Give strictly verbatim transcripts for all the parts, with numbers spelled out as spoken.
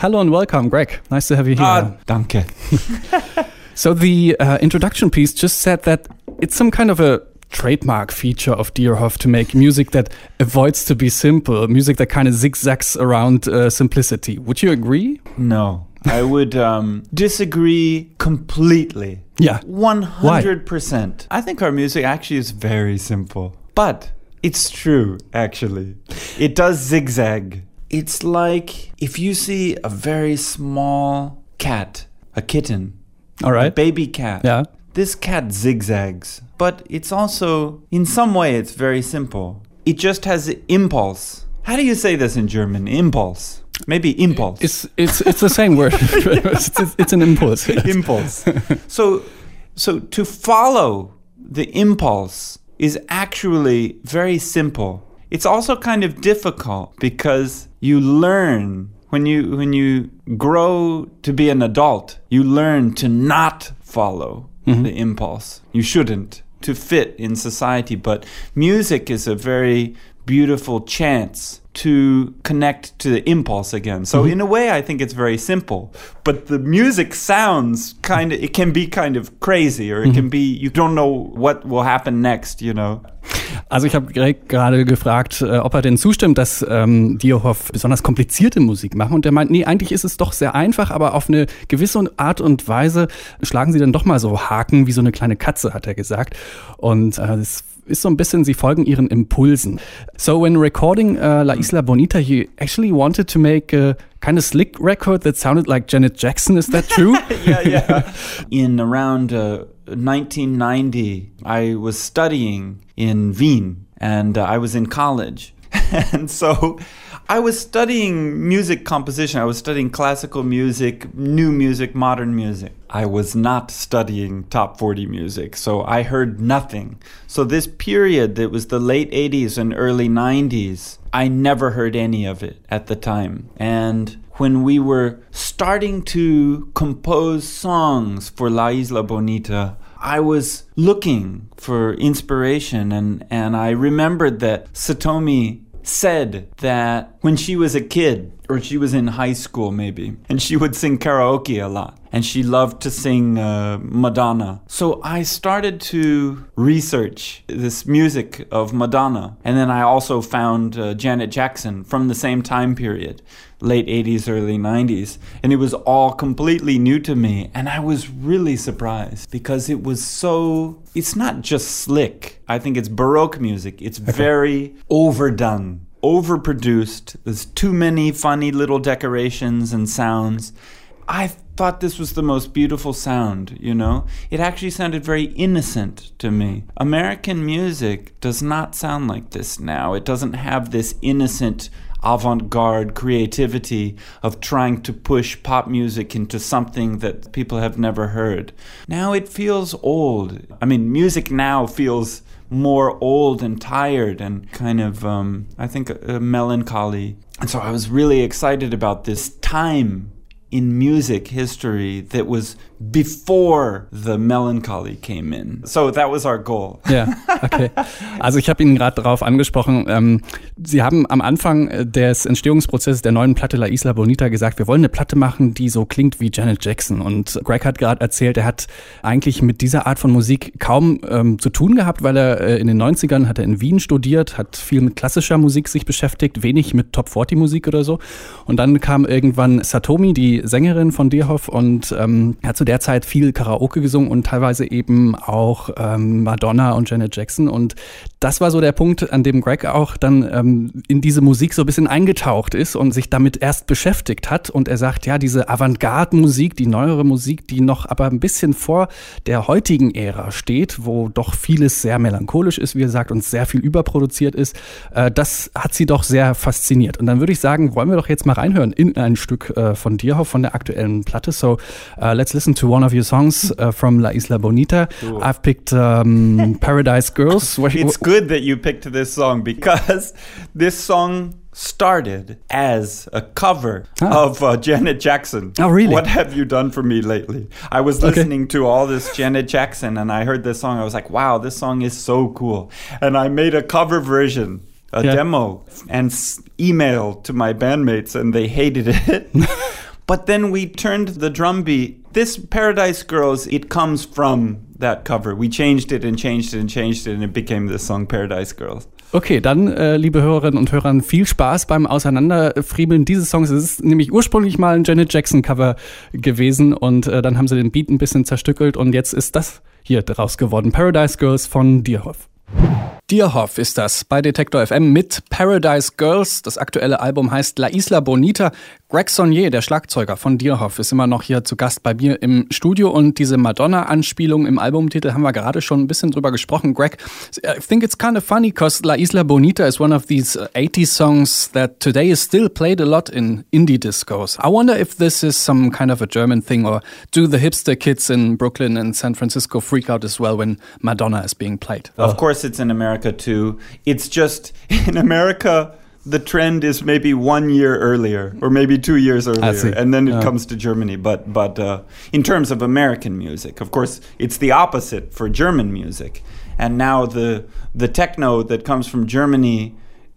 Hello and welcome, Greg. Nice to have you here. Ah, danke. So the uh, introduction piece just said that it's some kind of a trademark feature of Deerhoff to make music that avoids to be simple, music that kind of zigzags around uh, simplicity. Would you agree? No, I would um, disagree completely. Yeah. one hundred percent. Why? I think our music actually is very simple. But it's true, actually. It does zigzag. It's like if you see a very small cat, a kitten, all right, a baby cat. Yeah. This cat zigzags, but it's also, in some way, it's very simple. It just has impulse. How do you say this in German? Impulse. Maybe impulse. It's it's it's the same word. it's, it's, it's an impulse. Impulse. So, so to follow the impulse is actually very simple. It's also kind of difficult because you learn when you when you grow to be an adult, you learn to not follow mm-hmm. the impulse. You shouldn't, to fit in society, but music is a very beautiful chance to connect to the impulse again. So mm-hmm. in a way, I think it's very simple. But the music sounds kind of, it can be kind of crazy, or it mm-hmm. can be, you don't know what will happen next, you know. Also ich habe Greg gerade gefragt, äh, ob er denn zustimmt, dass ähm, Deerhoff besonders komplizierte Musik machen. Und er meint, nee, eigentlich ist es doch sehr einfach, aber auf eine gewisse Art und Weise schlagen sie dann doch mal so Haken wie so eine kleine Katze, hat er gesagt. Und äh, das ist so ein bisschen, sie folgen ihren Impulsen. So when recording uh, La Isla Bonita, you actually wanted to make a kind of slick record that sounded like Janet Jackson. Is that true? yeah, yeah. In around uh, nineteen ninety, I was studying in Wien, and uh, I was in college. And so I was studying music composition. I was studying classical music, new music, modern music. I was not studying top forty music, so I heard nothing. So this period that was the late eighties and early nineties, I never heard any of it at the time. And when we were starting to compose songs for La Isla Bonita, I was looking for inspiration, and, and I remembered that Satomi said that when she was a kid, or she was in high school maybe, and she would sing karaoke a lot, and she loved to sing uh, Madonna. So I started to research this music of Madonna, and then I also found uh, Janet Jackson from the same time period, late eighties, early nineties, and it was all completely new to me, and I was really surprised because it was so, it's not just slick. I think it's Baroque music. It's okay. Very overdone, overproduced. There's too many funny little decorations and sounds. I thought this was the most beautiful sound, you know? It actually sounded very innocent to me. American music does not sound like this now. It doesn't have this innocent avant-garde creativity of trying to push pop music into something that people have never heard. Now it feels old. I mean, music now feels more old and tired and kind of, um, I think, uh, melancholy. And so I was really excited about this time in music history that was before the melancholy came in. So that was our goal. Ja, okay. Also ich habe ihn gerade darauf angesprochen. Ähm, Sie haben am Anfang des Entstehungsprozesses der neuen Platte La Isla Bonita gesagt, wir wollen eine Platte machen, die so klingt wie Janet Jackson. Und Greg hat gerade erzählt, er hat eigentlich mit dieser Art von Musik kaum ähm, zu tun gehabt, weil er äh, in den neunzigern hat er in Wien studiert, hat viel mit klassischer Musik sich beschäftigt, wenig mit Top vierzig Musik oder so. Und dann kam irgendwann Satomi, die Sängerin von Deerhoff, und ähm, hat zu der Zeit viel Karaoke gesungen und teilweise eben auch ähm, Madonna und Janet Jackson. Und das war so der Punkt, an dem Greg auch dann ähm, in diese Musik so ein bisschen eingetaucht ist und sich damit erst beschäftigt hat. Und er sagt, ja, diese Avantgarde-Musik, die neuere Musik, die noch aber ein bisschen vor der heutigen Ära steht, wo doch vieles sehr melancholisch ist, wie er sagt, und sehr viel überproduziert ist, äh, das hat sie doch sehr fasziniert. Und dann würde ich sagen, wollen wir doch jetzt mal reinhören in ein Stück äh, von Deerhoff, von der aktuellen Platte. So uh, let's listen to one of your songs uh, from La Isla Bonita. Cool. I've picked um, Paradise Girls. It's good that you picked this song because this song started as a cover ah. of uh, Janet Jackson. Oh, really? What have you done for me lately? I was listening okay. to all this Janet Jackson and I heard this song. I was like, wow, this song is so cool. And I made a cover version, a yeah. demo, and s- emailed to my bandmates and they hated it. But then we turned the drum beat. This Paradise Girls, it comes from that cover. We changed it and changed it and changed it and it became the song Paradise Girls. Okay, dann, äh, liebe Hörerinnen und Hörer, viel Spaß beim Auseinanderfriemeln dieses Songs. Es ist nämlich ursprünglich mal ein Janet Jackson-Cover gewesen und äh, dann haben sie den Beat ein bisschen zerstückelt und jetzt ist das hier draus geworden. Paradise Girls von Deerhoff. Deerhoff ist das bei Detektor F M mit Paradise Girls. Das aktuelle Album heißt La Isla Bonita. Greg Saunier, der Schlagzeuger von Deerhoff, ist immer noch hier zu Gast bei mir im Studio und diese Madonna-Anspielung im Albumtitel haben wir gerade schon ein bisschen drüber gesprochen. Greg, I think it's kind of funny because La Isla Bonita is one of these eighties songs that today is still played a lot in indie discos. I wonder if this is some kind of a German thing or do the hipster kids in Brooklyn and San Francisco freak out as well when Madonna is being played? Of course it's in America too. It's just in America the trend is maybe one year earlier or maybe two years earlier and then it yeah. comes to Germany. But but uh, in terms of American music, of course, it's the opposite for German music. And now the the techno that comes from Germany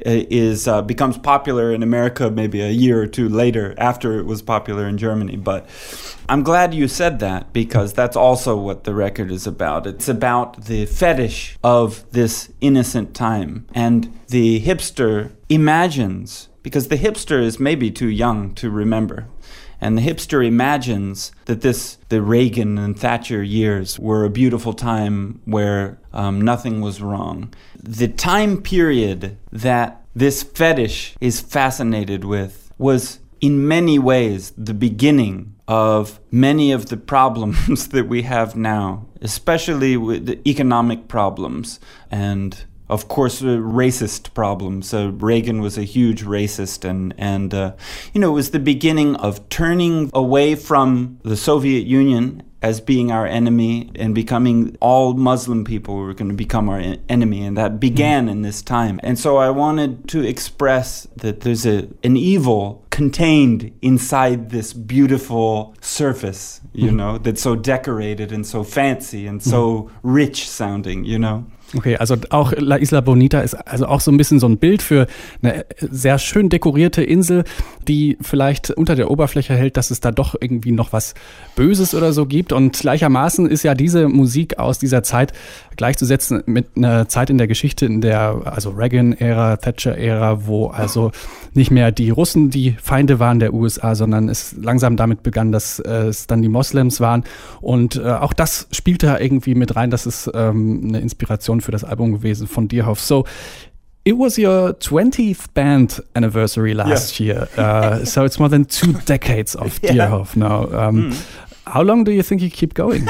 is uh, becomes popular in America maybe a year or two later after it was popular in Germany. But I'm glad you said that because that's also what the record is about. It's about the fetish of this innocent time. And the hipster imagines, because the hipster is maybe too young to remember, and the hipster imagines that this, the Reagan and Thatcher years were a beautiful time where um, nothing was wrong. The time period that this fetish is fascinated with was in many ways the beginning of many of the problems that we have now, especially with the economic problems and of course, uh, racist problems. Uh, Reagan was a huge racist, and and uh, you know, it was the beginning of turning away from the Soviet Union as being our enemy and becoming all Muslim people were going to become our en- enemy, and that began mm. in this time. And so I wanted to express that there's a an evil contained inside this beautiful surface, you mm. know, that's so decorated and so fancy and so mm. rich sounding, you know. Okay, also auch La Isla Bonita ist also auch so ein bisschen so ein Bild für eine sehr schön dekorierte Insel, die vielleicht unter der Oberfläche hält, dass es da doch irgendwie noch was Böses oder so gibt. Und gleichermaßen ist ja diese Musik aus dieser Zeit gleichzusetzen mit einer Zeit in der Geschichte, in der, also Reagan-Ära, Thatcher-Ära, wo also nicht mehr die Russen die Feinde waren der U S A, sondern es langsam damit begann, dass äh, es dann die Moslems waren. Und äh, auch das spielt da irgendwie mit rein. Das ist ähm, eine Inspiration für das Album gewesen von Deerhoff. So, it was your twentieth band anniversary last yeah. year. Uh, so it's more than two decades of yeah. Deerhoff now. Um, mm. How long do you think you keep going?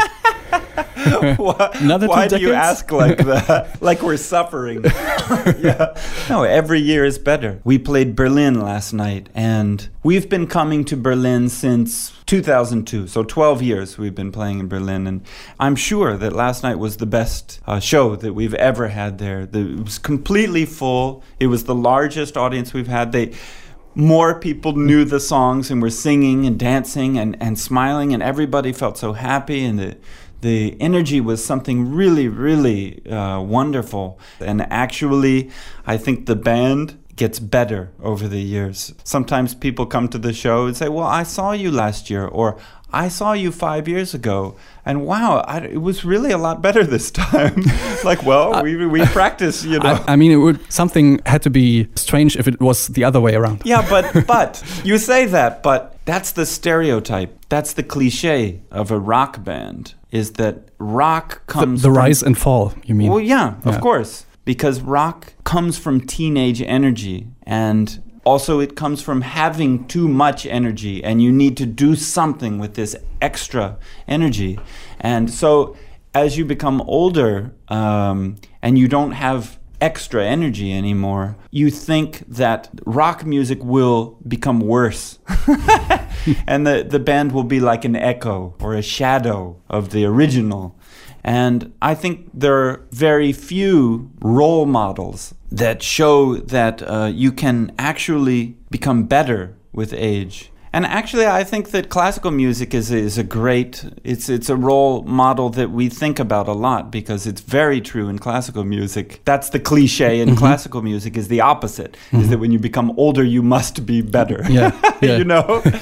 why why do you ask like that? Like we're suffering. Yeah. No, every year is better. We played Berlin last night, and we've been coming to Berlin since two thousand two. So twelve years we've been playing in Berlin, and I'm sure that last night was the best uh, show that we've ever had there. The, it was completely full. It was the largest audience we've had. They More people knew the songs and were singing and dancing and, and smiling, and everybody felt so happy, and the the energy was something really, really uh, wonderful. And actually, I think the band gets better over the years. Sometimes people come to the show and say, well, I saw you last year, or I saw you five years ago, and wow, I, it was really a lot better this time. Like, well, we we practice, you know. I, I mean, it would something had to be strange if it was the other way around. Yeah, but but you say that, but that's the stereotype. That's the cliche of a rock band. Is that rock comes the, the from, rise and fall? You mean? Well, yeah, yeah, of course, because rock comes from teenage energy, and also it comes from having too much energy, and you need to do something with this extra energy. And so as you become older um, and you don't have extra energy anymore, you think that rock music will become worse. And the, the band will be like an echo or a shadow of the original. And I think there are very few role models that show that uh, you can actually become better with age. And actually, I think that classical music is is a great, it's it's a role model that we think about a lot, because it's very true in classical music. That's the cliche in mm-hmm. classical music, is the opposite, mm-hmm. is that when you become older, you must be better. Yeah, yeah. You know?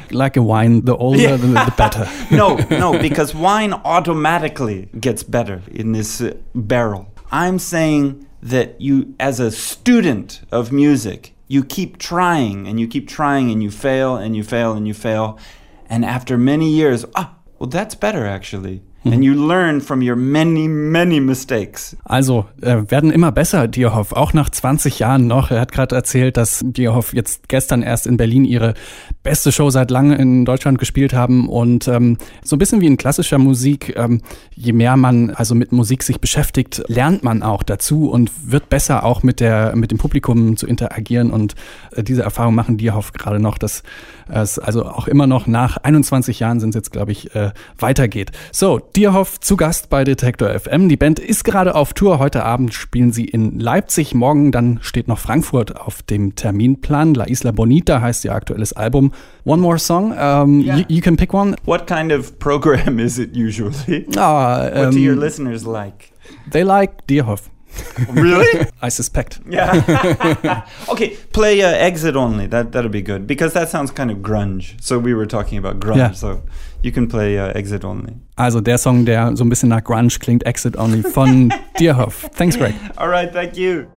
like like a wine, the older yeah. the, the better. no, no, because wine automatically gets better in this uh, barrel. I'm saying that you, as a student of music, you keep trying and you keep trying and you fail and you fail and you fail. And after many years, ah, well, that's better actually. And you learn from your many, many mistakes. Also, äh, werden immer besser, Dierhoff, auch nach zwanzig Jahren noch. Er hat gerade erzählt, dass Dierhoff jetzt gestern erst in Berlin ihre beste Show seit langem in Deutschland gespielt haben. Und ähm, so ein bisschen wie in klassischer Musik, ähm, je mehr man also mit Musik sich beschäftigt, lernt man auch dazu und wird besser auch mit der mit dem Publikum zu interagieren. Und äh, diese Erfahrung machen Dierhoff gerade noch, dass es also auch immer noch nach einundzwanzig Jahren sind es jetzt, glaube ich, äh, weitergeht. So, Dierhoff zu Gast bei Detektor F M. Die Band ist gerade auf Tour. Heute Abend spielen sie in Leipzig. Morgen dann steht noch Frankfurt auf dem Terminplan. La Isla Bonita heißt ihr aktuelles Album. One more song. Um, yeah. you, you can pick one. What kind of program is it usually? Ah, um, What do your listeners like? They like Dierhoff. Really? I suspect. Yeah. Okay, play uh, Exit Only. That that'll be good because that sounds kind of grunge. So we were talking about grunge. Yeah. So you can play uh, Exit Only. Also der Song, der so ein bisschen nach Grunge klingt, Exit Only von Dierhoff. Thanks, Greg. All right, thank you.